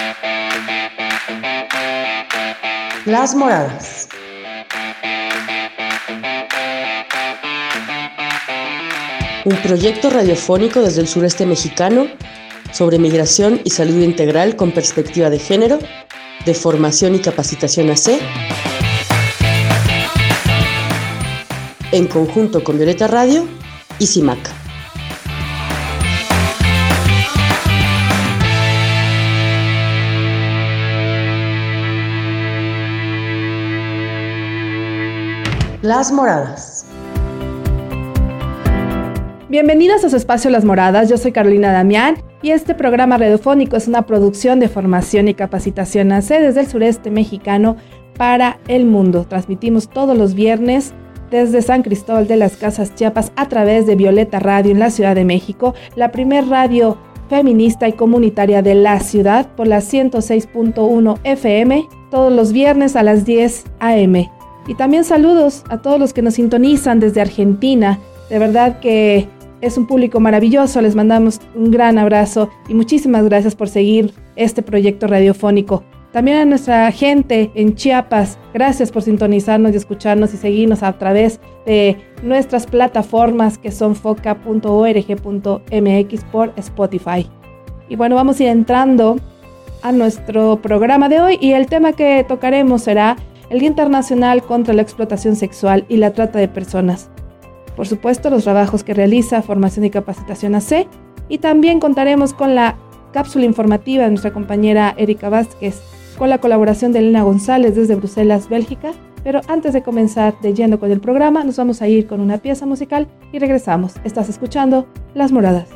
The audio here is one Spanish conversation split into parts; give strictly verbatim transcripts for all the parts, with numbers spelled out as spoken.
Las Moradas. Un proyecto radiofónico desde el sureste mexicano sobre migración y salud integral con perspectiva de género, de formación y capacitación A C, en conjunto con Violeta Radio y CIMAC. Las Moradas. Bienvenidas a su espacio Las Moradas, yo soy Carolina Damián y este programa radiofónico es una producción de formación y capacitación A C desde el sureste mexicano para el mundo. Transmitimos todos los viernes desde San Cristóbal de las Casas, Chiapas, a través de Violeta Radio en la Ciudad de México, la primer radio feminista y comunitaria de la ciudad, por la ciento seis punto uno F M, todos los viernes a las diez a eme. Y también saludos a todos los que nos sintonizan desde Argentina. De verdad que es un público maravilloso, les mandamos un gran abrazo y muchísimas gracias por seguir este proyecto radiofónico. También a nuestra gente en Chiapas, gracias por sintonizarnos y escucharnos y seguirnos a través de nuestras plataformas que son foca punto org punto eme equis por Spotify. Y bueno, vamos a ir entrando a nuestro programa de hoy y el tema que tocaremos será el Día Internacional contra la Explotación Sexual y la Trata de Personas. Por supuesto, los trabajos que realiza Formación y Capacitación A C, y también contaremos con la cápsula informativa de nuestra compañera Erika Vázquez, con la colaboración de Elena González desde Bruselas, Bélgica. Pero antes de comenzar de lleno con el programa, nos vamos a ir con una pieza musical y regresamos. Estás escuchando Las Moradas.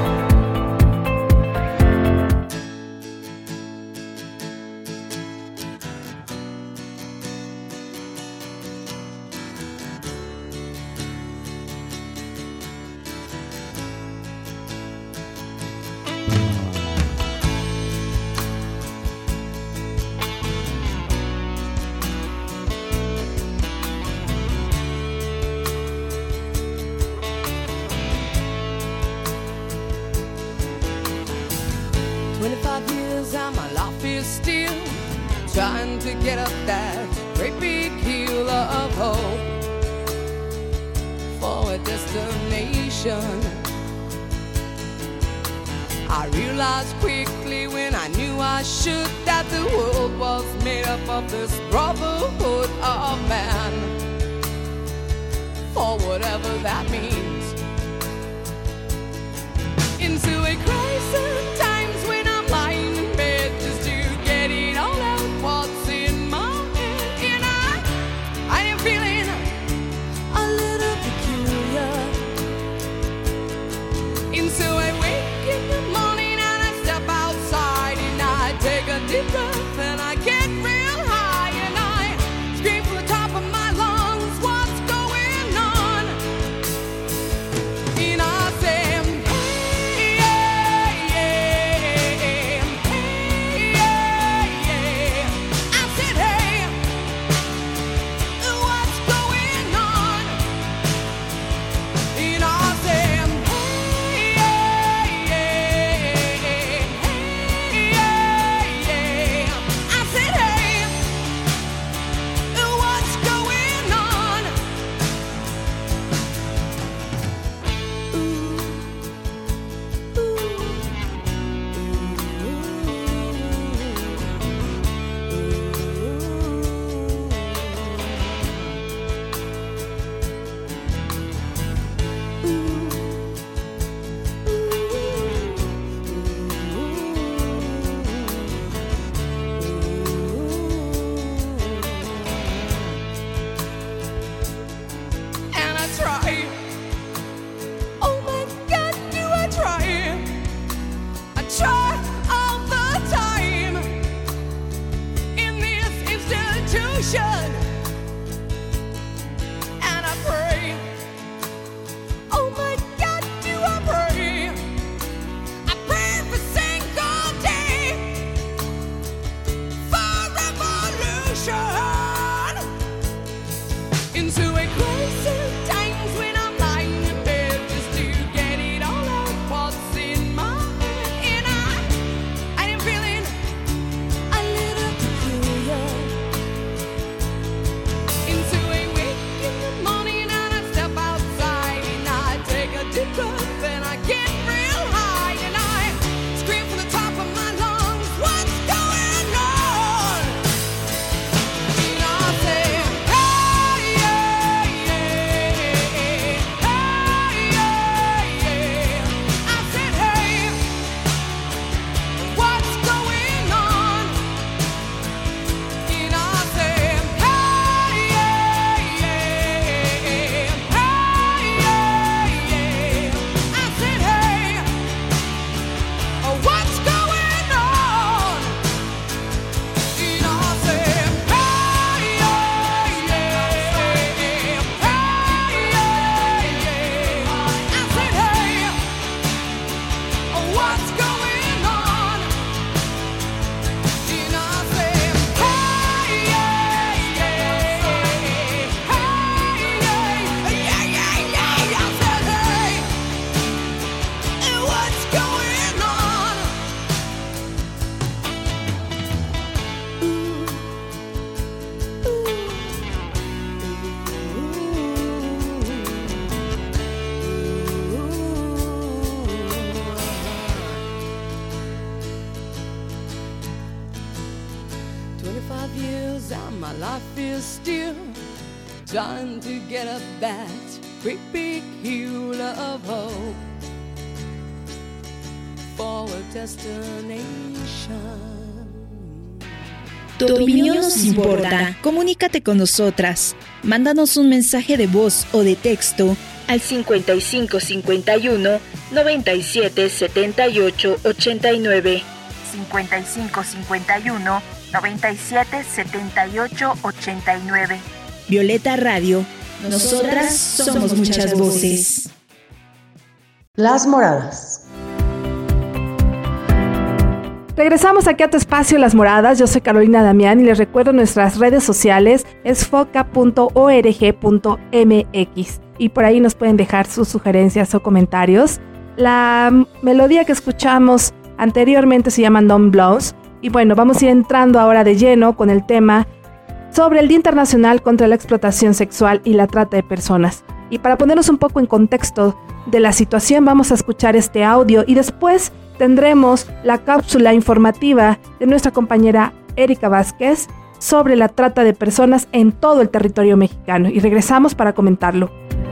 twenty-five years and my life is still trying to get up that great big hill of hope for a destination. I realized quickly when I knew I should that the world was made up of this brotherhood of man, for whatever that means. Into a crisis times when I'm lying in bed just to get it all out what's in my head. And I, I am feeling a little peculiar. And so I wake in the morning and I step outside and I take a deep breath and I get real high and I scream from the top of my lungs, what's going on? And I say, twenty-five years and my life is still trying to get up that great big hill of hope for a destination. Tu opinión nos importa. Comunícate con nosotras. Mándanos un mensaje de voz o de texto al cincuenta y cinco cincuenta y uno noventa y siete setenta y ocho ochenta y nueve. cincuenta y cinco cincuenta y uno noventa y siete setenta y ocho ochenta y nueve. Violeta Radio. Nosotras somos muchas voces. Las Moradas. Regresamos aquí a tu espacio Las Moradas. Yo soy Carolina Damián y les recuerdo nuestras redes sociales es foca punto org punto m x y por ahí nos pueden dejar sus sugerencias o comentarios. La melodía que escuchamos anteriormente se llama Don't Blows y bueno, vamos a ir entrando ahora de lleno con el tema sobre el Día Internacional contra la Explotación Sexual y la Trata de Personas. Y para ponernos un poco en contexto de la situación, vamos a escuchar este audio y después tendremos la cápsula informativa de nuestra compañera Erika Vázquez sobre la trata de personas en todo el territorio mexicano. Y regresamos para comentarlo.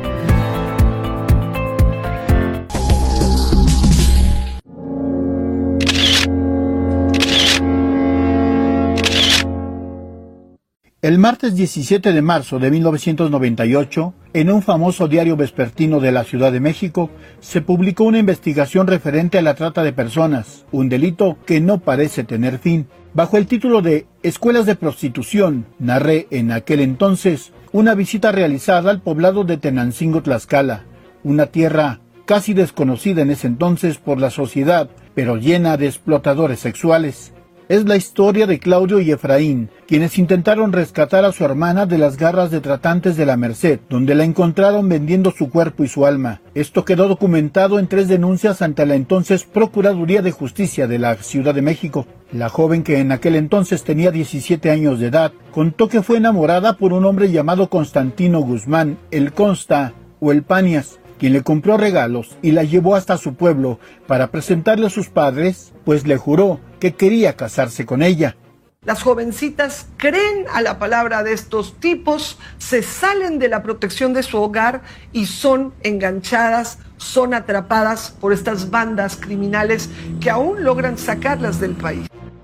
El martes diecisiete de marzo de mil novecientos noventa y ocho, en un famoso diario vespertino de la Ciudad de México, se publicó una investigación referente a la trata de personas, un delito que no parece tener fin. Bajo el título de Escuelas de Prostitución, narré en aquel entonces una visita realizada al poblado de Tenancingo, Tlaxcala, una tierra casi desconocida en ese entonces por la sociedad, pero llena de explotadores sexuales. Es la historia de Claudio y Efraín, quienes intentaron rescatar a su hermana de las garras de tratantes de la Merced, donde la encontraron vendiendo su cuerpo y su alma. Esto quedó documentado en tres denuncias ante la entonces Procuraduría de Justicia de la Ciudad de México. La joven, que en aquel entonces tenía diecisiete años de edad, contó que fue enamorada por un hombre llamado Constantino Guzmán, el Consta o el Panias, quien le compró regalos y la llevó hasta su pueblo para presentarle a sus padres, pues le juró que quería casarse con ella. Las jovencitas creen a la palabra de estos tipos, se salen de la protección de su hogar y son enganchadas, son atrapadas por estas bandas criminales que aún logran sacarlas del país.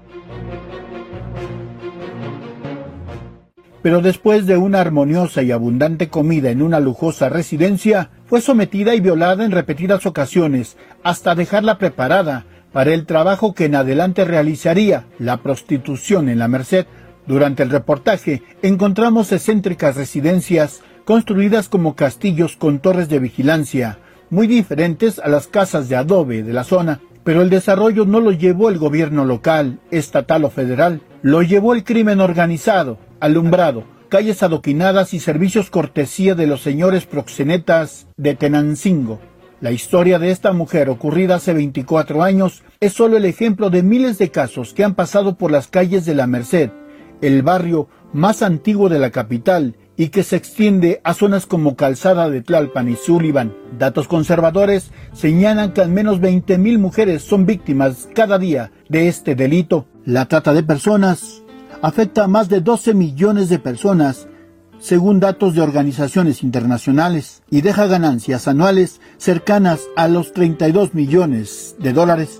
Pero después de una armoniosa y abundante comida en una lujosa residencia, fue sometida y violada en repetidas ocasiones, hasta dejarla preparada para el trabajo que en adelante realizaría, la prostitución en la Merced. Durante el reportaje encontramos excéntricas residencias construidas como castillos con torres de vigilancia, muy diferentes a las casas de adobe de la zona. Pero el desarrollo no lo llevó el gobierno local, estatal o federal, lo llevó el crimen organizado, alumbrado, calles adoquinadas y servicios cortesía de los señores proxenetas de Tenancingo. La historia de esta mujer, ocurrida hace veinticuatro años, es solo el ejemplo de miles de casos que han pasado por las calles de la Merced, el barrio más antiguo de la capital, y que se extiende a zonas como Calzada de Tlalpan y Sullivan. Datos conservadores señalan que al menos veinte mil mujeres son víctimas cada día de este delito. La trata de personas afecta a más de doce millones de personas, según datos de organizaciones internacionales, y deja ganancias anuales cercanas a los treinta y dos millones de dólares.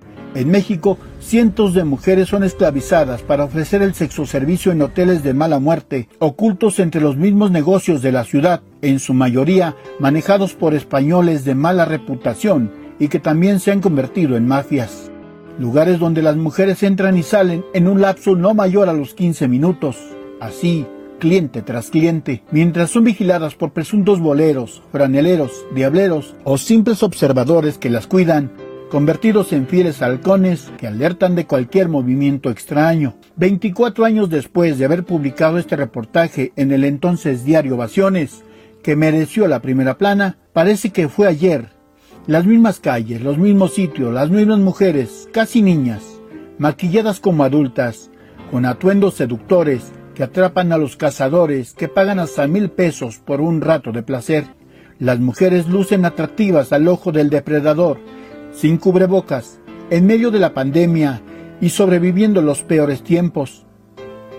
En México, cientos de mujeres son esclavizadas para ofrecer el sexoservicio en hoteles de mala muerte, ocultos entre los mismos negocios de la ciudad, en su mayoría manejados por españoles de mala reputación y que también se han convertido en mafias. Lugares donde las mujeres entran y salen en un lapso no mayor a los quince minutos. Así, cliente tras cliente, mientras son vigiladas por presuntos boleros, franeleros, diableros o simples observadores que las cuidan, convertidos en fieles halcones que alertan de cualquier movimiento extraño. veinticuatro años después de haber publicado este reportaje en el entonces diario Ovaciones, que mereció la primera plana, parece que fue ayer. Las mismas calles, los mismos sitios, las mismas mujeres, casi niñas, maquilladas como adultas, con atuendos seductores que atrapan a los cazadores que pagan hasta mil pesos por un rato de placer. Las mujeres lucen atractivas al ojo del depredador, sin cubrebocas, en medio de la pandemia y sobreviviendo los peores tiempos.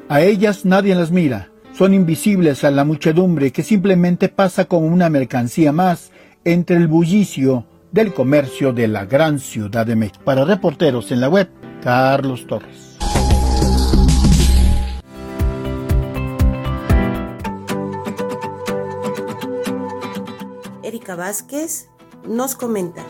A ellas nadie las mira, son invisibles a la muchedumbre que simplemente pasa como una mercancía más entre el bullicio del comercio de la gran Ciudad de México. Para Reporteros en la Web, Carlos Torres. Erika Vázquez nos comenta.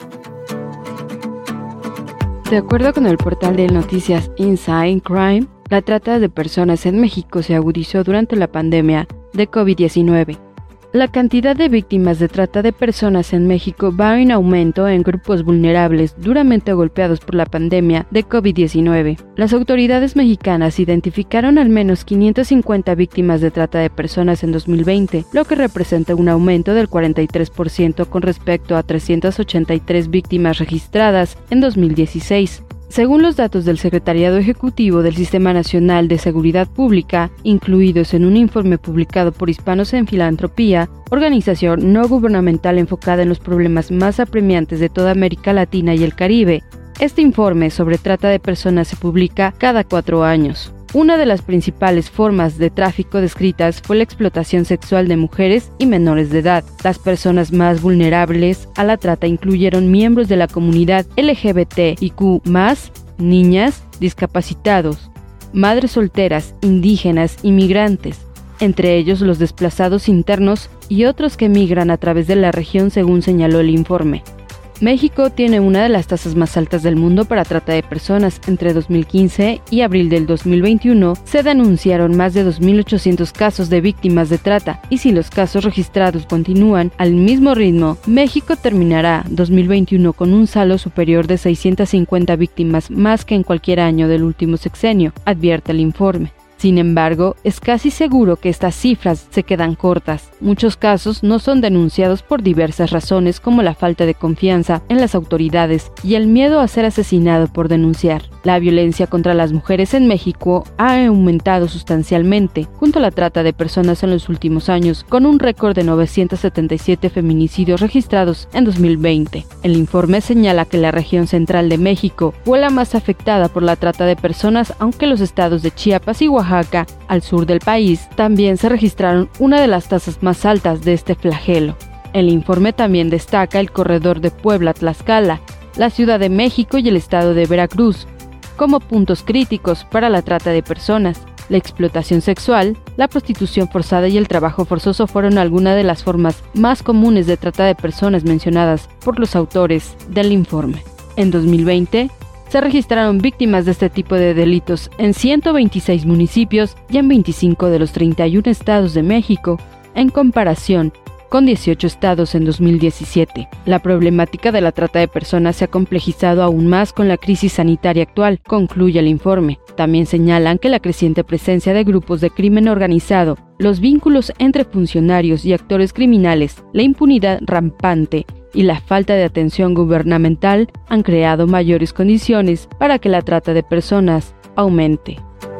De acuerdo con el portal de noticias Inside Crime, la trata de personas en México se agudizó durante la pandemia de COVID diecinueve. La cantidad de víctimas de trata de personas en México va en aumento en grupos vulnerables duramente golpeados por la pandemia de COVID diecinueve. Las autoridades mexicanas identificaron al menos quinientas cincuenta víctimas de trata de personas en dos mil veinte, lo que representa un aumento del cuarenta y tres por ciento con respecto a trescientas ochenta y tres víctimas registradas en dos mil dieciséis. Según los datos del Secretariado Ejecutivo del Sistema Nacional de Seguridad Pública, incluidos en un informe publicado por Hispanos en Filantropía, organización no gubernamental enfocada en los problemas más apremiantes de toda América Latina y el Caribe, este informe sobre trata de personas se publica cada cuatro años. Una de las principales formas de tráfico descritas fue la explotación sexual de mujeres y menores de edad. Las personas más vulnerables a la trata incluyeron miembros de la comunidad L G B T I Q más, niñas, discapacitados, madres solteras, indígenas y migrantes, entre ellos los desplazados internos y otros que migran a través de la región, según señaló el informe. México tiene una de las tasas más altas del mundo para trata de personas. Entre dos mil quince y abril del dos mil veintiuno se denunciaron más de dos mil ochocientos casos de víctimas de trata, y si los casos registrados continúan al mismo ritmo, México terminará dos mil veintiuno con un saldo superior de seiscientas cincuenta víctimas más que en cualquier año del último sexenio, advierte el informe. Sin embargo, es casi seguro que estas cifras se quedan cortas. Muchos casos no son denunciados por diversas razones, como la falta de confianza en las autoridades y el miedo a ser asesinado por denunciar. La violencia contra las mujeres en México ha aumentado sustancialmente, junto a la trata de personas en los últimos años, con un récord de novecientos setenta y siete feminicidios registrados en dos mil veinte. El informe señala que la región central de México fue la más afectada por la trata de personas, aunque los estados de Chiapas y Oaxaca, al sur del país, también se registraron una de las tasas más altas de este flagelo. El informe también destaca el corredor de Puebla-Tlaxcala, la Ciudad de México y el estado de Veracruz como puntos críticos para la trata de personas. La explotación sexual, la prostitución forzada y el trabajo forzoso fueron algunas de las formas más comunes de trata de personas mencionadas por los autores del informe. En dos mil veinte, se registraron víctimas de este tipo de delitos en ciento veintiséis municipios y en veinticinco de los treinta y uno estados de México, en comparación con dieciocho estados en dos mil diecisiete. La problemática de la trata de personas se ha complejizado aún más con la crisis sanitaria actual, concluye el informe. También señalan que la creciente presencia de grupos de crimen organizado, los vínculos entre funcionarios y actores criminales, la impunidad rampante y la falta de atención gubernamental han creado mayores condiciones para que la trata de personas aumente.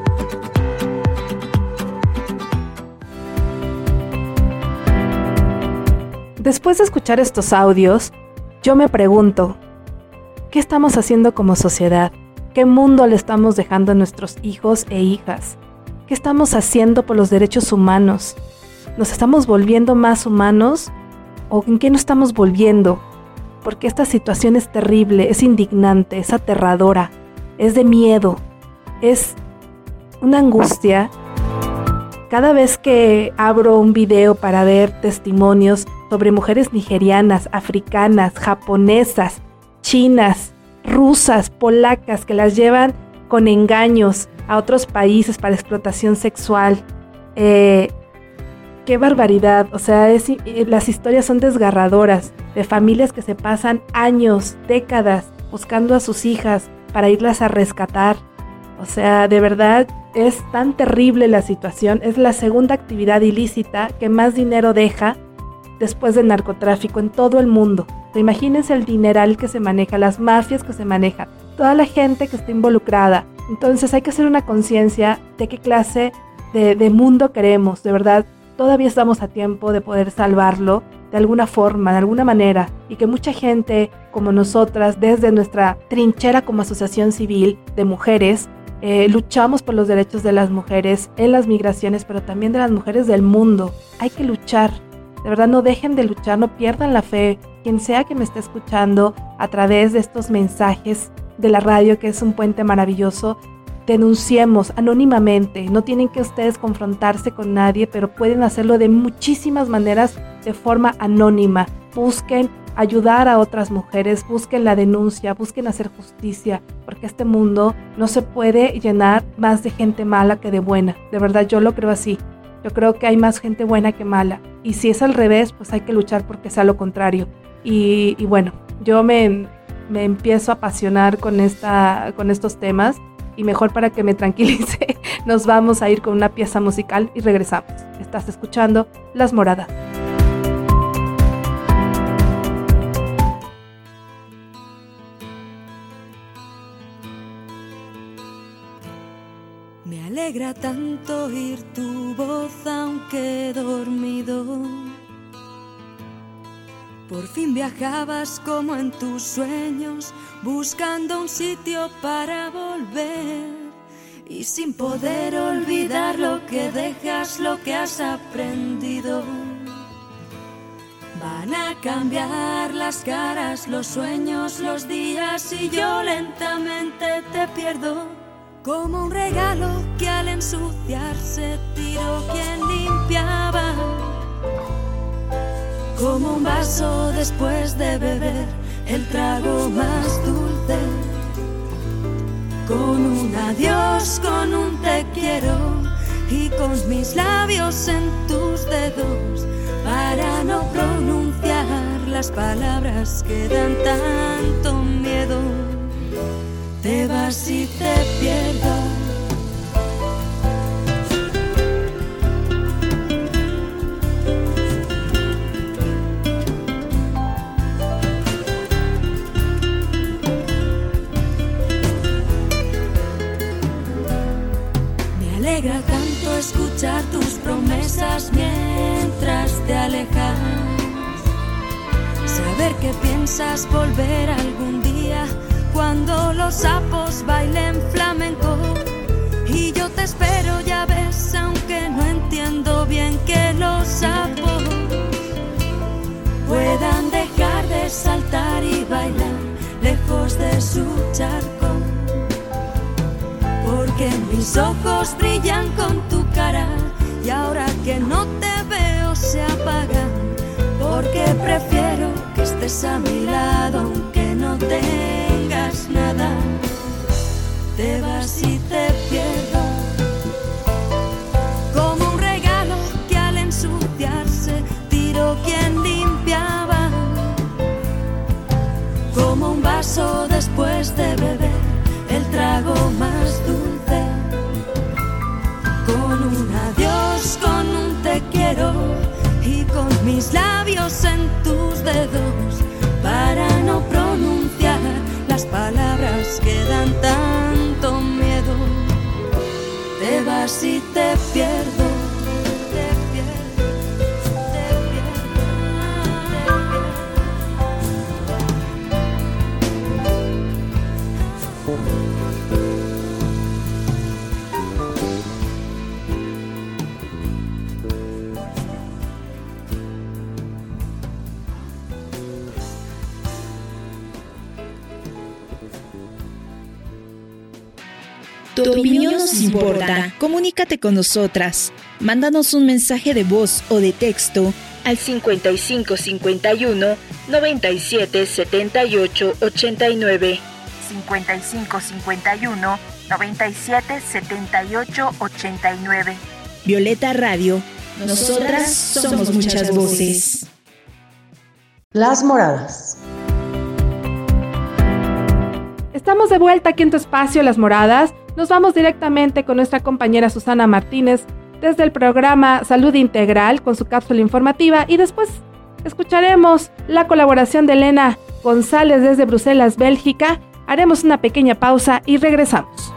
Después de escuchar estos audios, yo me pregunto, ¿qué estamos haciendo como sociedad? ¿Qué mundo le estamos dejando a nuestros hijos e hijas? ¿Qué estamos haciendo por los derechos humanos? ¿Nos estamos volviendo más humanos? ¿O en qué nos estamos volviendo? Porque esta situación es terrible, es indignante, es aterradora, es de miedo, es una angustia. Cada vez que abro un video para ver testimonios sobre mujeres nigerianas, africanas, japonesas, chinas, rusas, polacas, que las llevan con engaños a otros países para explotación sexual, eh, ¡qué barbaridad! O sea, es, las historias son desgarradoras, de familias que se pasan años, décadas, buscando a sus hijas para irlas a rescatar. O sea, de verdad, es tan terrible la situación. Es la segunda actividad ilícita que más dinero deja después del narcotráfico en todo el mundo. O sea, imagínense el dineral que se maneja, las mafias que se manejan, toda la gente que está involucrada. Entonces hay que hacer una conciencia de qué clase de, de mundo queremos, de verdad. Todavía estamos a tiempo de poder salvarlo de alguna forma, de alguna manera, y que mucha gente como nosotras, desde nuestra trinchera como asociación civil de mujeres, eh, luchamos por los derechos de las mujeres en las migraciones, pero también de las mujeres del mundo. Hay que luchar. De verdad, no dejen de luchar, no pierdan la fe. Quien sea que me esté escuchando a través de estos mensajes de la radio, que es un puente maravilloso, denunciemos anónimamente. No tienen que ustedes confrontarse con nadie, pero pueden hacerlo de muchísimas maneras de forma anónima. Busquen ayudar a otras mujeres, busquen la denuncia, busquen hacer justicia, porque este mundo no se puede llenar más de gente mala que de buena. De verdad, yo lo creo así. Yo creo que hay más gente buena que mala. Y si es al revés, pues hay que luchar porque sea lo contrario. Y, y bueno, yo me, me empiezo a apasionar con, esta, con estos temas. Y mejor para que me tranquilice, nos vamos a ir con una pieza musical y regresamos. Estás escuchando Las Moradas. Me alegra tanto oír tu voz aunque dormido. Por fin viajabas como en tus sueños, buscando un sitio para volver. Y sin poder olvidar lo que dejas, lo que has aprendido. Van a cambiar las caras, los sueños, los días, y yo lentamente te pierdo. Como un regalo que al ensuciarse tiró quien limpiaba. Como un vaso después de beber el trago más dulce. Con un adiós, con un te quiero, y con mis labios en tus dedos, para no pronunciar las palabras que dan tanto miedo. Te vas y te pierdo. Me alegra tanto escuchar tus promesas mientras te alejas. Saber que piensas volver algún día, cuando los sapos bailen flamenco. Y yo te espero, ya ves, aunque no entiendo bien que los sapos puedan dejar de saltar y bailar lejos de su charco. Porque mis ojos brillan con tu cara, y ahora que no te veo se apagan. Porque prefiero que estés a mi lado aunque no tengas nada. Te vas y te pierdo. Como un regalo que al ensuciarse tiró quien limpiaba. Como un vaso después de beber el trago más dulce. Con un adiós, con un te quiero, y con mis labios en tus dedos, para no pronunciar las palabras que dan tanto miedo. Te vas y te pierdo. Te pierdo, te pierdo, Tu opinión nos importa. Comunícate con nosotras. Mándanos un mensaje de voz o de texto al cincuenta y cinco cincuenta y uno noventa y siete setenta y ocho ochenta y nueve. cincuenta y cinco cincuenta y uno noventa y siete setenta y ocho ochenta y nueve. Violeta Radio. Nosotras somos muchas voces. Las Moradas. Estamos de vuelta aquí en tu espacio Las Moradas. Nos vamos directamente con nuestra compañera Susana Martínez desde el programa Salud Integral con su cápsula informativa, y después escucharemos la colaboración de Elena González desde Bruselas, Bélgica. Haremos una pequeña pausa y regresamos.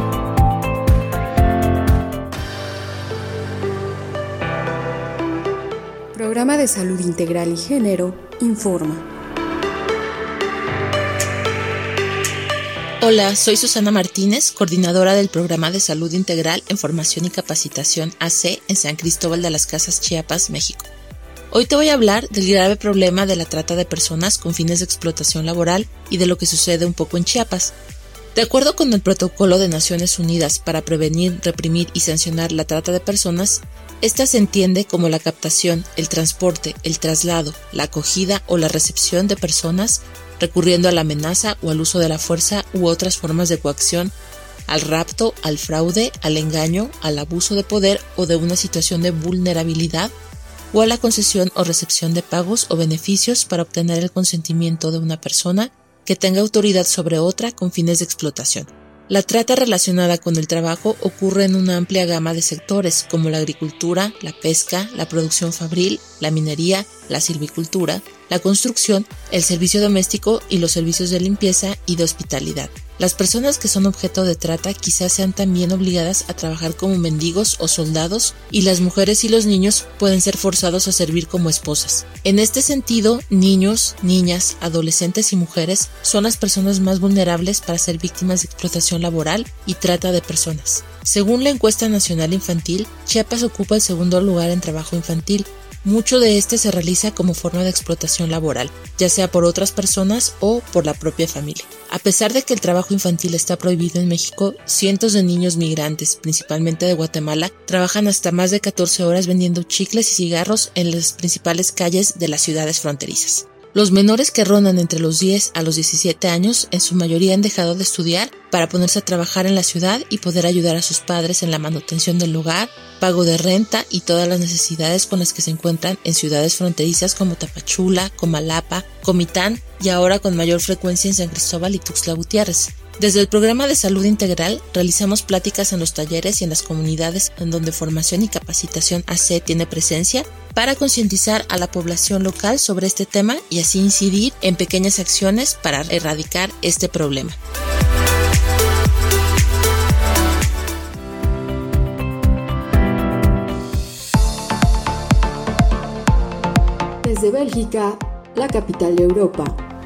Programa de Salud Integral y Género informa. Hola, soy Susana Martínez, coordinadora del Programa de Salud Integral en Formación y Capacitación A C en San Cristóbal de las Casas, Chiapas, México. Hoy te voy a hablar del grave problema de la trata de personas con fines de explotación laboral y de lo que sucede un poco en Chiapas. De acuerdo con el Protocolo de Naciones Unidas para prevenir, reprimir y sancionar la trata de personas, esta se entiende como la captación, el transporte, el traslado, la acogida o la recepción de personas recurriendo a la amenaza o al uso de la fuerza u otras formas de coacción, al rapto, al fraude, al engaño, al abuso de poder o de una situación de vulnerabilidad, o a la concesión o recepción de pagos o beneficios para obtener el consentimiento de una persona que tenga autoridad sobre otra con fines de explotación. La trata relacionada con el trabajo ocurre en una amplia gama de sectores como la agricultura, la pesca, la producción fabril, la minería, la silvicultura, la construcción, el servicio doméstico y los servicios de limpieza y de hospitalidad. Las personas que son objeto de trata quizás sean también obligadas a trabajar como mendigos o soldados, y las mujeres y los niños pueden ser forzados a servir como esposas. En este sentido, niños, niñas, adolescentes y mujeres son las personas más vulnerables para ser víctimas de explotación laboral y trata de personas. Según la encuesta nacional infantil, Chiapas ocupa el segundo lugar en trabajo infantil. Mucho de este se realiza como forma de explotación laboral, ya sea por otras personas o por la propia familia. A pesar de que el trabajo infantil está prohibido en México, cientos de niños migrantes, principalmente de Guatemala, trabajan hasta más de catorce horas vendiendo chicles y cigarros en las principales calles de las ciudades fronterizas. Los menores que rondan entre los diez a los diecisiete años en su mayoría han dejado de estudiar para ponerse a trabajar en la ciudad y poder ayudar a sus padres en la manutención del hogar, pago de renta y todas las necesidades con las que se encuentran en ciudades fronterizas como Tapachula, Comalapa, Comitán y ahora con mayor frecuencia en San Cristóbal y Tuxtla Gutiérrez. Desde el Programa de Salud Integral realizamos pláticas en los talleres y en las comunidades en donde Formación y Capacitación A C tiene presencia para concientizar a la población local sobre este tema y así incidir en pequeñas acciones para erradicar este problema. Desde Bélgica, la capital de Europa.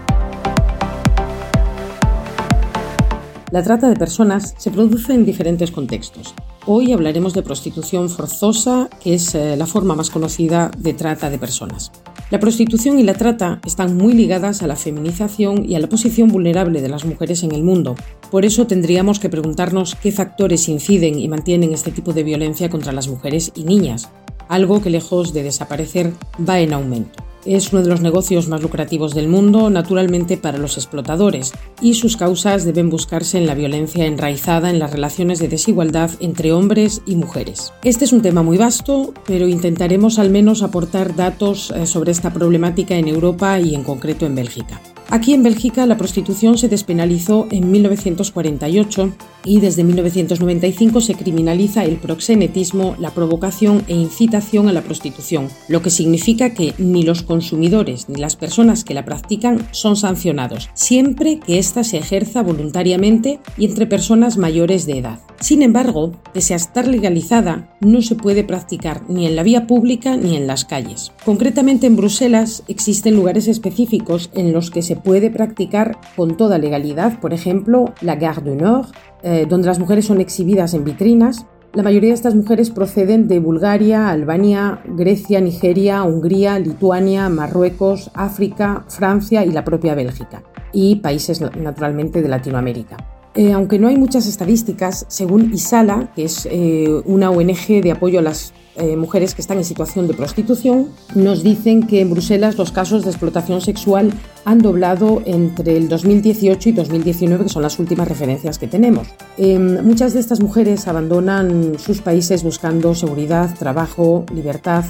La trata de personas se produce en diferentes contextos. Hoy hablaremos de prostitución forzosa, que es eh, la forma más conocida de trata de personas. La prostitución y la trata están muy ligadas a la feminización y a la posición vulnerable de las mujeres en el mundo. Por eso tendríamos que preguntarnos qué factores inciden y mantienen este tipo de violencia contra las mujeres y niñas, algo que lejos de desaparecer va en aumento. Es uno de los negocios más lucrativos del mundo, naturalmente para los explotadores, y sus causas deben buscarse en la violencia enraizada en las relaciones de desigualdad entre hombres y mujeres. Este es un tema muy vasto, pero intentaremos al menos aportar datos sobre esta problemática en Europa y en concreto en Bélgica. Aquí en Bélgica la prostitución se despenalizó en mil novecientos cuarenta y ocho y desde mil novecientos noventa y cinco se criminaliza el proxenetismo, la provocación e incitación a la prostitución, lo que significa que ni los consumidores ni las personas que la practican son sancionados, siempre que ésta se ejerza voluntariamente y entre personas mayores de edad. Sin embargo, pese a estar legalizada, no se puede practicar ni en la vía pública ni en las calles. Concretamente en Bruselas existen lugares específicos en los que se puede practicar con toda legalidad, por ejemplo, la Gare du Nord, eh, donde las mujeres son exhibidas en vitrinas. La mayoría de estas mujeres proceden de Bulgaria, Albania, Grecia, Nigeria, Hungría, Lituania, Marruecos, África, Francia y la propia Bélgica, y países naturalmente de Latinoamérica. Eh, aunque no hay muchas estadísticas, según ISALA, que es eh, una O N G de apoyo a las eh, mujeres que están en situación de prostitución, nos dicen que en Bruselas los casos de explotación sexual han doblado entre el dos mil dieciocho y dos mil diecinueve, que son las últimas referencias que tenemos. Eh, muchas de estas mujeres abandonan sus países buscando seguridad, trabajo, libertad.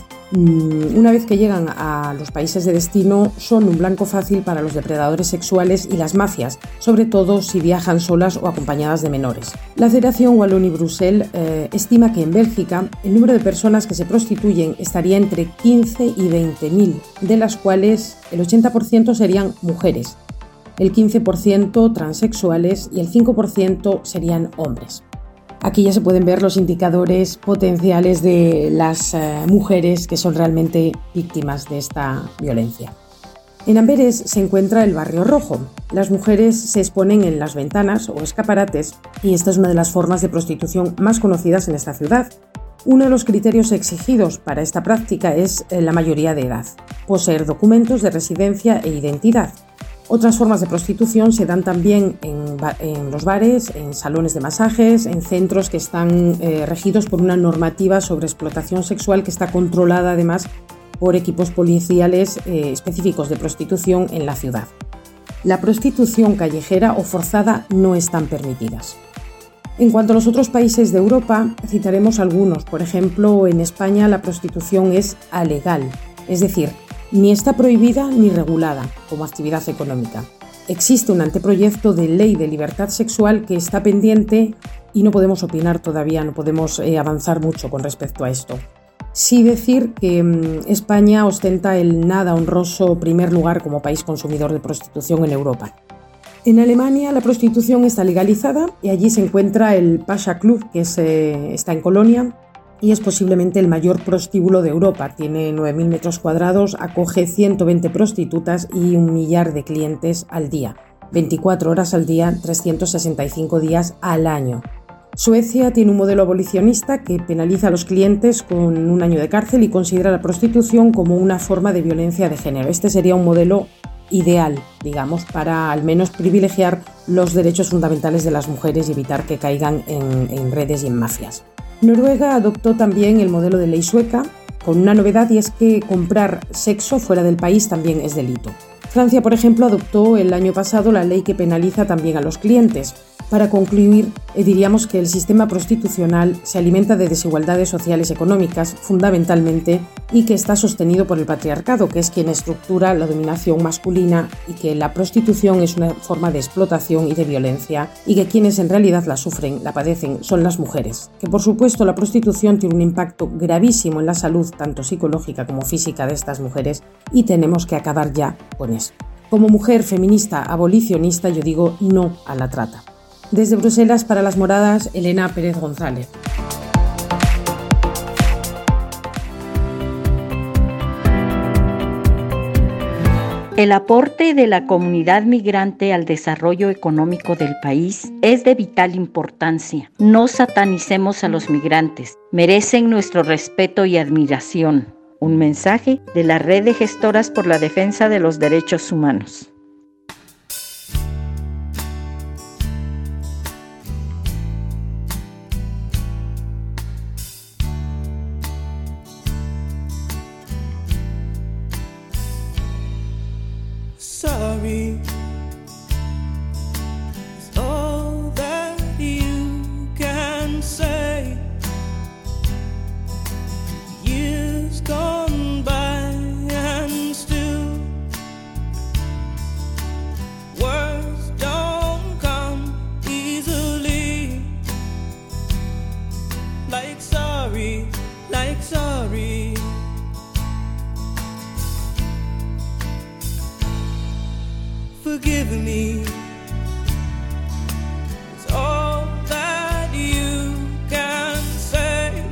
Una vez que llegan a los países de destino, son un blanco fácil para los depredadores sexuales y las mafias, sobre todo si viajan solas o acompañadas de menores. La Federación Wallonie-Bruxelles eh, estima que en Bélgica el número de personas que se prostituyen estaría entre quince y veinte mil, de las cuales el ochenta por ciento serían mujeres, el quince por ciento transexuales y el cinco por ciento serían hombres. Aquí ya se pueden ver los indicadores potenciales de las eh, mujeres que son realmente víctimas de esta violencia. En Amberes se encuentra el Barrio Rojo. Las mujeres se exponen en las ventanas o escaparates y esta es una de las formas de prostitución más conocidas en esta ciudad. Uno de los criterios exigidos para esta práctica es la mayoría de edad, poseer documentos de residencia e identidad. Otras formas de prostitución se dan también en, en los bares, en salones de masajes, en centros que están eh, regidos por una normativa sobre explotación sexual que está controlada además por equipos policiales eh, específicos de prostitución en la ciudad. La prostitución callejera o forzada no están permitidas. En cuanto a los otros países de Europa, citaremos algunos. Por ejemplo, en España la prostitución es alegal, es decir, ni está prohibida ni regulada como actividad económica. Existe un anteproyecto de ley de libertad sexual que está pendiente y no podemos opinar todavía, no podemos eh, avanzar mucho con respecto a esto. Sí decir que mmm, España ostenta el nada honroso primer lugar como país consumidor de prostitución en Europa. En Alemania la prostitución está legalizada y allí se encuentra el Pascha Club, que es, eh, está en Colonia y es posiblemente el mayor prostíbulo de Europa. Tiene nueve mil metros cuadrados, acoge ciento veinte prostitutas y un millar de clientes al día, veinticuatro horas al día, trescientos sesenta y cinco días al año. Suecia tiene un modelo abolicionista que penaliza a los clientes con un año de cárcel y considera la prostitución como una forma de violencia de género. Este sería un modelo ideal, digamos, para al menos privilegiar los derechos fundamentales de las mujeres y evitar que caigan en, en redes y en mafias. Noruega adoptó también el modelo de ley sueca, con una novedad y es que comprar sexo fuera del país también es delito. Francia, por ejemplo, adoptó el año pasado la ley que penaliza también a los clientes. Para concluir, eh, diríamos que el sistema prostitucional se alimenta de desigualdades sociales y económicas, fundamentalmente, y que está sostenido por el patriarcado, que es quien estructura la dominación masculina, y que la prostitución es una forma de explotación y de violencia, y que quienes en realidad la sufren, la padecen, son las mujeres. Que por supuesto la prostitución tiene un impacto gravísimo en la salud, tanto psicológica como física de estas mujeres, y tenemos que acabar ya con eso. Como mujer feminista abolicionista, yo digo no a la trata. Desde Bruselas para Las Moradas, Elena Pérez González. El aporte de la comunidad migrante al desarrollo económico del país es de vital importancia. No satanicemos a los migrantes, merecen nuestro respeto y admiración. Un mensaje de la Red de Gestoras por la Defensa de los Derechos Humanos. Sorry is all that you can say. Years gone by and still words don't come easily. Like sorry, like sorry. Forgive me, it's all that you can say.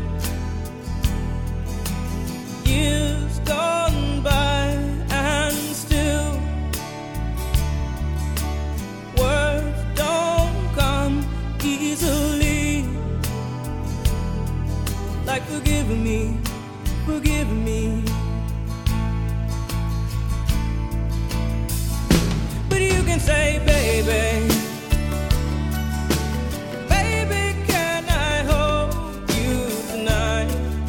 Years gone by and still words don't come easily. Like forgive me, forgive me. Say, baby, baby, can I hold you tonight?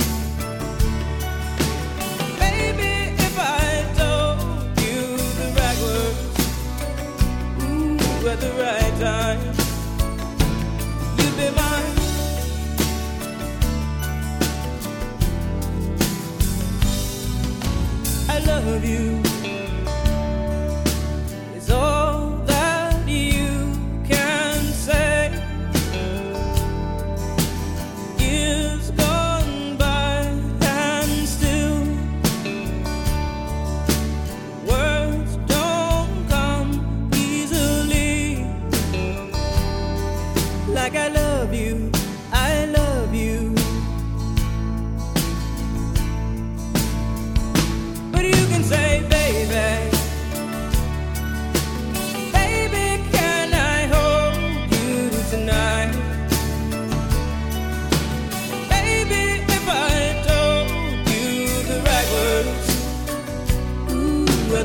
Baby, if I told you the right words, ooh, at the right time, you'd be mine.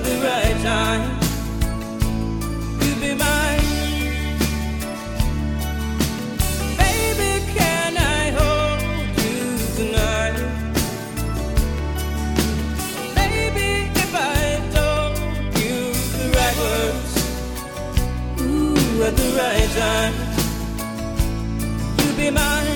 the right time. You be mine. Baby, can I hold you tonight? Baby, if I told you the right words, ooh, at the right time, you be mine.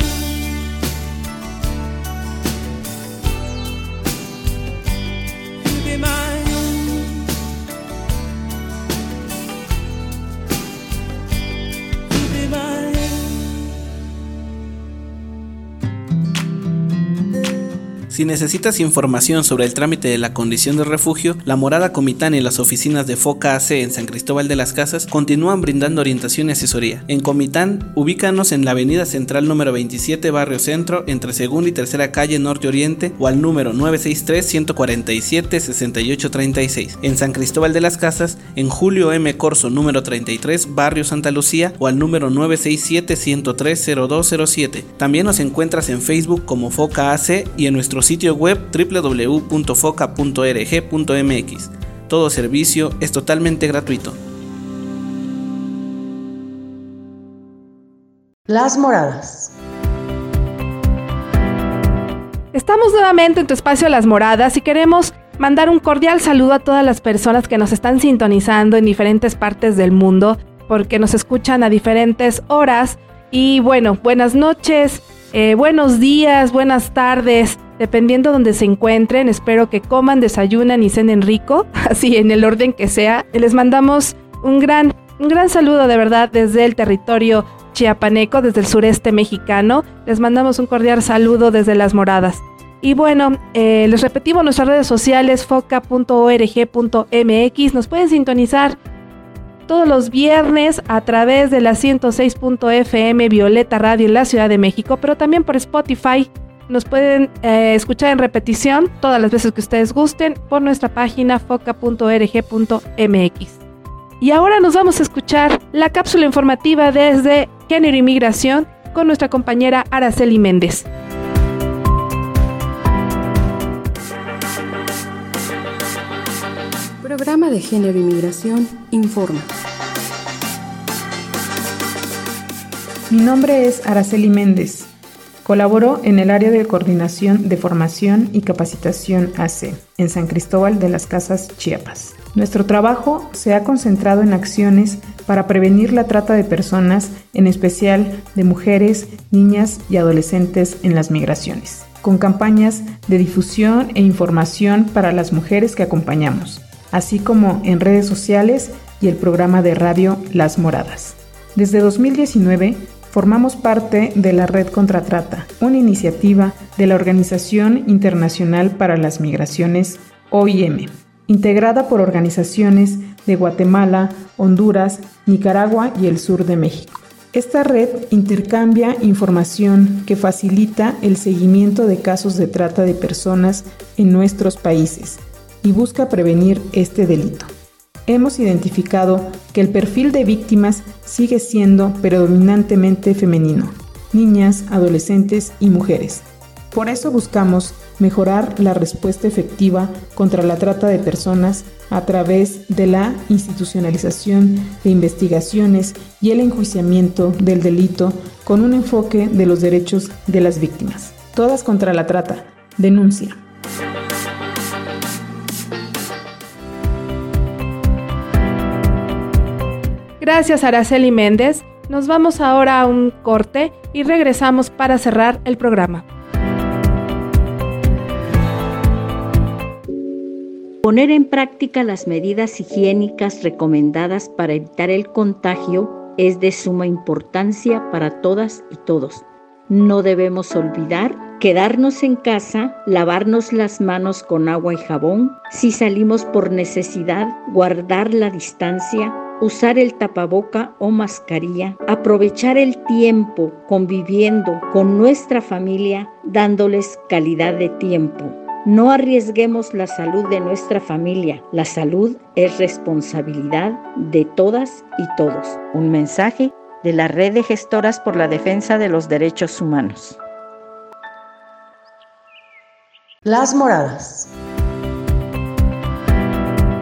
Si necesitas información sobre el trámite de la condición de refugio, la Morada Comitán y las oficinas de FOCA A C en San Cristóbal de las Casas continúan brindando orientación y asesoría. En Comitán, ubícanos en la Avenida Central número veintisiete, Barrio Centro, entre Segunda y Tercera Calle Norte Oriente, o al número nueve seis tres, uno cuatro siete, seis ocho tres seis. En San Cristóbal de las Casas, en Julio M. Corso número treinta y tres, Barrio Santa Lucía, o al número nueve seis siete, uno cero tres, cero dos cero siete. También nos encuentras en Facebook como FOCA A C y en nuestro sitio web doble u doble u doble u punto foca punto org punto m x. Todo servicio es totalmente gratuito. Las Moradas. Estamos nuevamente en tu espacio Las Moradas y queremos mandar un cordial saludo a todas las personas que nos están sintonizando en diferentes partes del mundo, porque nos escuchan a diferentes horas. Y bueno, buenas noches, eh, buenos días, buenas tardes, dependiendo donde se encuentren. Espero que coman, desayunan y cenen rico, así en el orden que sea. Les mandamos un gran, un gran saludo de verdad desde el territorio chiapaneco, desde el sureste mexicano. Les mandamos un cordial saludo desde Las Moradas. Y bueno, eh, les repetimos nuestras redes sociales, foca punto org punto m x. Nos pueden sintonizar todos los viernes a través de la ciento seis punto f m Violeta Radio en la Ciudad de México, pero también por Spotify. Nos pueden eh, escuchar en repetición todas las veces que ustedes gusten por nuestra página foca punto org punto m x. Y ahora nos vamos a escuchar la cápsula informativa desde Género y Migración con nuestra compañera Araceli Méndez. Programa de Género y Migración informa. Mi nombre es Araceli Méndez. Colaboro en el área de coordinación de formación y capacitación A C en San Cristóbal de las Casas, Chiapas. Nuestro trabajo se ha concentrado en acciones para prevenir la trata de personas, en especial de mujeres, niñas y adolescentes en las migraciones, con campañas de difusión e información para las mujeres que acompañamos, así como en redes sociales y el programa de radio Las Moradas. Desde dos mil diecinueve, formamos parte de la Red Contra Trata, una iniciativa de la Organización Internacional para las Migraciones, O I M, integrada por organizaciones de Guatemala, Honduras, Nicaragua y el sur de México. Esta red intercambia información que facilita el seguimiento de casos de trata de personas en nuestros países y busca prevenir este delito. Hemos identificado que el perfil de víctimas sigue siendo predominantemente femenino, niñas, adolescentes y mujeres. Por eso buscamos mejorar la respuesta efectiva contra la trata de personas a través de la institucionalización de investigaciones y el enjuiciamiento del delito con un enfoque de los derechos de las víctimas. Todas contra la trata. Denuncia. Gracias, Araceli Méndez. Nos vamos ahora a un corte y regresamos para cerrar el programa. Poner en práctica las medidas higiénicas recomendadas para evitar el contagio es de suma importancia para todas y todos. No debemos olvidar quedarnos en casa, lavarnos las manos con agua y jabón, si salimos por necesidad, guardar la distancia, usar el tapaboca o mascarilla, aprovechar el tiempo conviviendo con nuestra familia, dándoles calidad de tiempo. No arriesguemos la salud de nuestra familia. La salud es responsabilidad de todas y todos. Un mensaje de la Red de Gestoras por la Defensa de los Derechos Humanos. Las Moradas.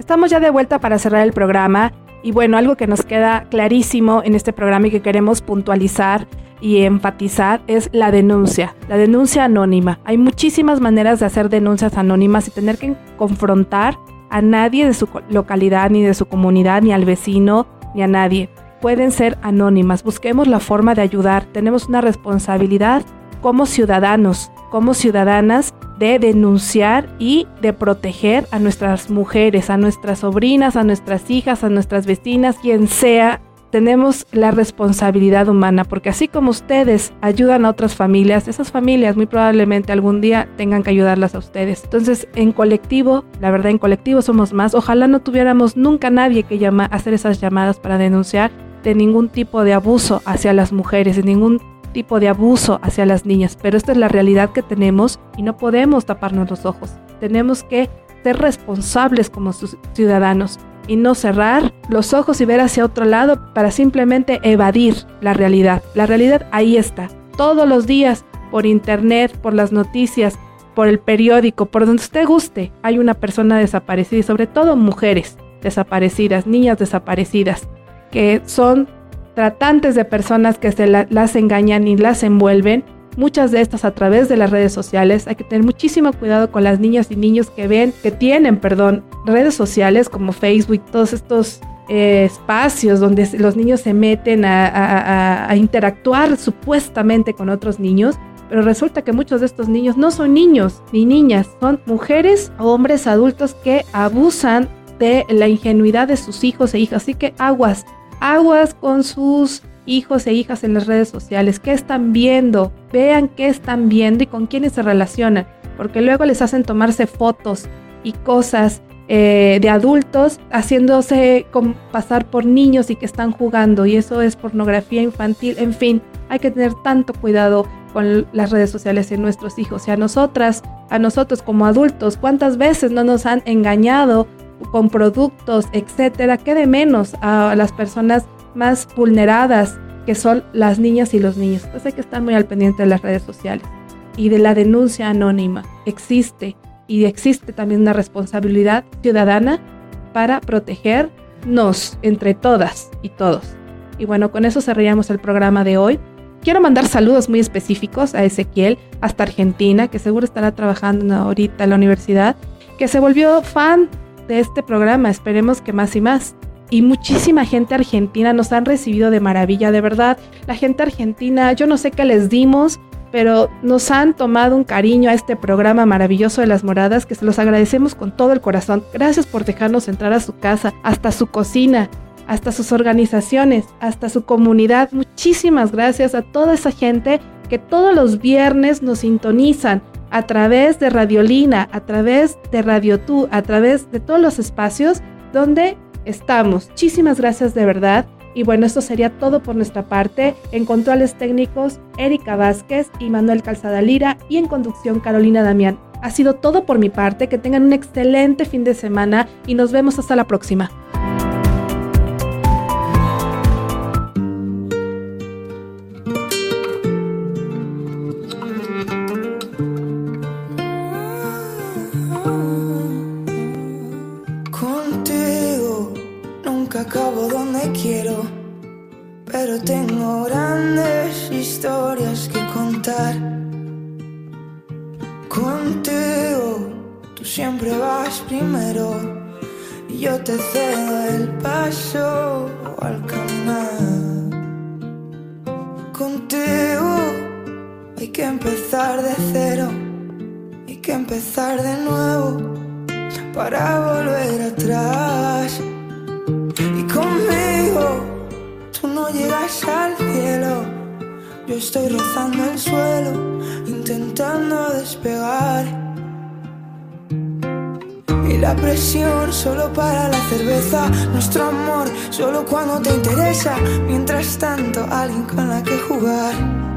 Estamos ya de vuelta para cerrar el programa y bueno, algo que nos queda clarísimo en este programa y que queremos puntualizar y enfatizar es la denuncia, la denuncia anónima. Hay muchísimas maneras de hacer denuncias anónimas y tener que confrontar a nadie de su localidad, ni de su comunidad, ni al vecino, ni a nadie. Pueden ser anónimas. Busquemos la forma de ayudar. Tenemos una responsabilidad como ciudadanos, como ciudadanas, de denunciar y de proteger a nuestras mujeres, a nuestras sobrinas, a nuestras hijas, a nuestras vecinas, quien sea. Tenemos la responsabilidad humana, porque así como ustedes ayudan a otras familias, esas familias muy probablemente algún día tengan que ayudarlas a ustedes. Entonces, en colectivo, la verdad, en colectivo somos más. Ojalá no tuviéramos nunca nadie que llama, hacer esas llamadas para denunciar de ningún tipo de abuso hacia las mujeres, de ningún tipo de abuso hacia las niñas. Pero esta es la realidad que tenemos y no podemos taparnos los ojos. Tenemos que ser responsables como ciudadanos y no cerrar los ojos y ver hacia otro lado para simplemente evadir la realidad. La realidad ahí está, todos los días, por internet, por las noticias, por el periódico, por donde usted guste, hay una persona desaparecida y sobre todo mujeres desaparecidas, niñas desaparecidas, que son tratantes de personas que se la, las engañan y las envuelven. Muchas de estas a través de las redes sociales. Hay que tener muchísimo cuidado con las niñas y niños que ven, que tienen, perdón, redes sociales como Facebook, todos estos eh, espacios donde los niños se meten a, a, a, a interactuar supuestamente con otros niños, pero resulta que muchos de estos niños no son niños ni niñas, son mujeres o hombres adultos que abusan de la ingenuidad de sus hijos e hijas. Así que aguas, aguas con sus hijos e hijas en las redes sociales. ¿Qué están viendo? Vean qué están viendo y con quiénes se relacionan, porque luego les hacen tomarse fotos y cosas eh, de adultos haciéndose pasar por niños y que están jugando, y eso es pornografía infantil. En fin, hay que tener tanto cuidado con las redes sociales en nuestros hijos. Y a nosotras, a nosotros como adultos, ¿cuántas veces no nos han engañado con productos, etcétera? ¿Qué de menos a las personas más vulneradas, que son las niñas y los niños? Pues hay que estar muy al pendiente de las redes sociales y de la denuncia anónima. Existe y existe también una responsabilidad ciudadana para protegernos entre todas y todos. Y bueno, con eso cerraríamos el programa de hoy. Quiero mandar saludos muy específicos a Ezequiel, hasta Argentina, que seguro estará trabajando ahorita en la universidad, que se volvió fan de este programa. Esperemos que más y más. Y muchísima gente argentina nos han recibido de maravilla, de verdad. La gente argentina, yo no sé qué les dimos, pero nos han tomado un cariño a este programa maravilloso de Las Moradas, que se los agradecemos con todo el corazón. Gracias por dejarnos entrar a su casa, hasta su cocina, hasta sus organizaciones, hasta su comunidad. Muchísimas gracias a toda esa gente que todos los viernes nos sintonizan a través de Radiolina, a través de Radio Tú, a través de todos los espacios donde estamos. Muchísimas gracias de verdad. Y bueno, esto sería todo por nuestra parte. En controles técnicos, Erika Vázquez y Manuel Calzada Lira, y en conducción, Carolina Damián. Ha sido todo por mi parte. Que tengan un excelente fin de semana y nos vemos hasta la próxima. Acabo donde quiero, pero tengo grandes historias que contar. Contigo, tú siempre vas primero y yo te cedo el paso al caminar. Contigo hay que empezar de cero, hay que empezar de nuevo para volver atrás. Y conmigo tú no llegas al cielo, yo estoy rozando el suelo, intentando despegar. Y la presión solo para la cerveza, nuestro amor solo cuando te interesa. Mientras tanto, alguien con la que jugar.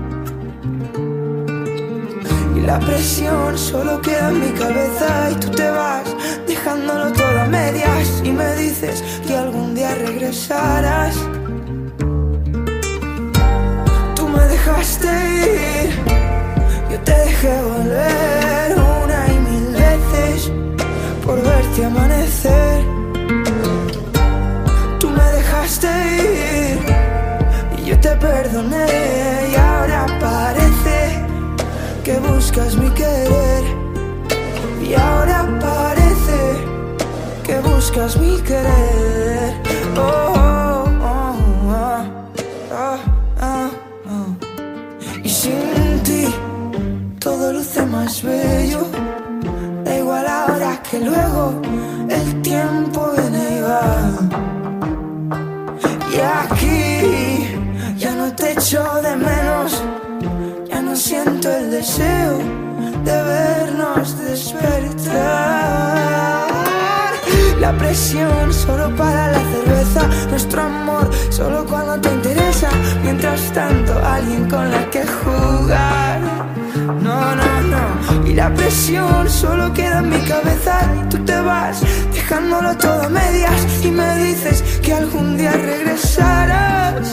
Y la presión solo queda en mi cabeza y tú te vas dejándolo todo a medias. Y me dices que algún día regresarás. Tú me dejaste ir, yo te dejé volver una y mil veces por verte amanecer. que buscas mi querer. Y ahora parece que buscas mi querer. Oh, oh, oh, oh, oh, oh, oh. Y sin ti todo luce más bello. Da igual ahora que luego el tiempo viene y va. Y aquí ya no te echo de menos. Ya no siento el deseo de vernos despertar. La presión solo para la cerveza, nuestro amor solo cuando te interesa. Mientras tanto alguien con la que jugar. No, no, no. Y la presión solo queda en mi cabeza. Y tú te vas dejándolo todo a medias. Y me dices que algún día regresarás.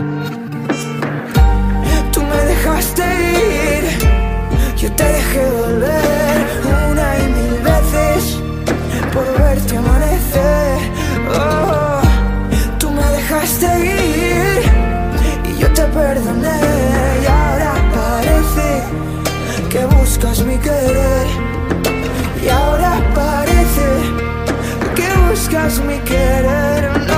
Tú me dejaste ir, yo te dejé volver una y mil veces por verte amanecer. Oh, tú me dejaste ir y yo te perdoné. Y ahora parece que buscas mi querer. Y ahora parece que buscas mi querer. No.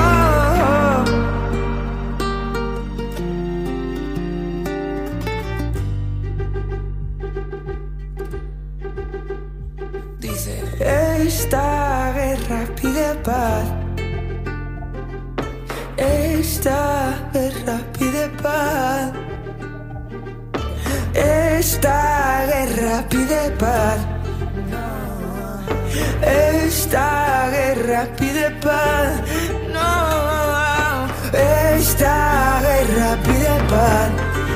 Dice, esta guerra pide paz. Esta guerra pide paz. Esta guerra pide paz. Esta guerra pide paz. No. Esta guerra pide paz.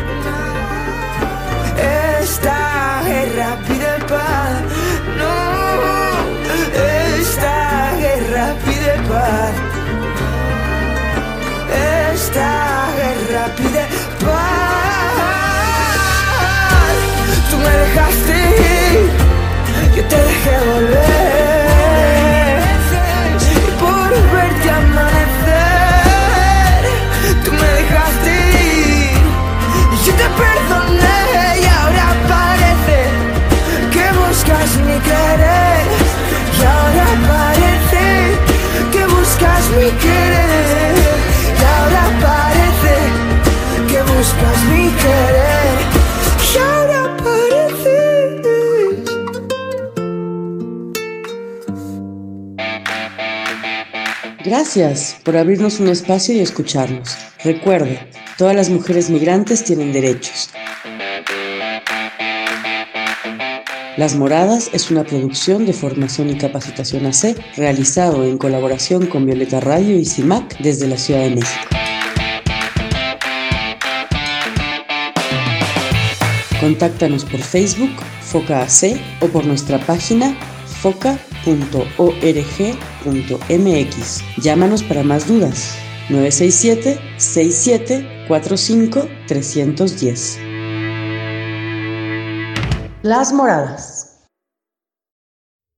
Esta guerra pide paz. No. Esta guerra pide paz. Esta guerra pide paz. Tú me dejaste ir, yo te dejé volver. Y por verte amanecer, tú me dejaste ir y yo te perdoné. Y ahora parece que buscas mi querer. Y ahora parece que buscas mi querer. Y ahora parece que buscas mi querer. Y ahora parece. Gracias por abrirnos un espacio y escucharnos. Recuerde, todas las mujeres migrantes tienen derechos. Las Moradas es una producción de Formación y Capacitación A C, realizado en colaboración con Violeta Radio y CIMAC desde la Ciudad de México. Contáctanos por Facebook, Foca A C, o por nuestra página foca punto org punto m x. Llámanos para más dudas. nueve seis siete, seis siete cuatro cinco, tres uno cero. Las Moradas.